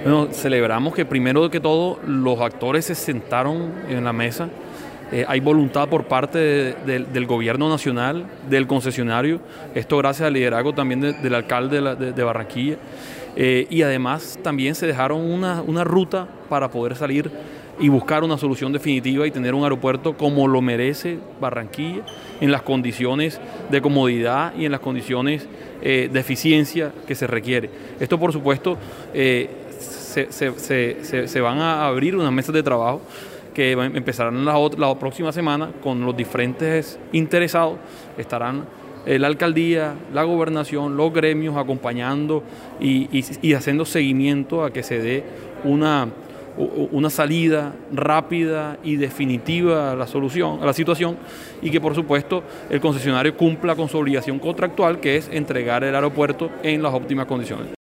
Bueno, celebramos que primero que todo los actores se sentaron en la mesa. Hay voluntad por parte del gobierno nacional, del concesionario, esto gracias al liderazgo también del alcalde de Barranquilla. Y además también se dejaron una ruta para poder salir y buscar una solución definitiva y tener un aeropuerto como lo merece Barranquilla, en las condiciones de comodidad y en las condiciones de eficiencia que se requiere. Esto, por supuesto, se van a abrir unas mesas de trabajo que empezarán la próxima semana con los diferentes interesados. Estarán la alcaldía, la gobernación, los gremios acompañando y haciendo seguimiento a que se dé una salida rápida y definitiva a la situación, y que por supuesto el concesionario cumpla con su obligación contractual, que es entregar el aeropuerto en las óptimas condiciones.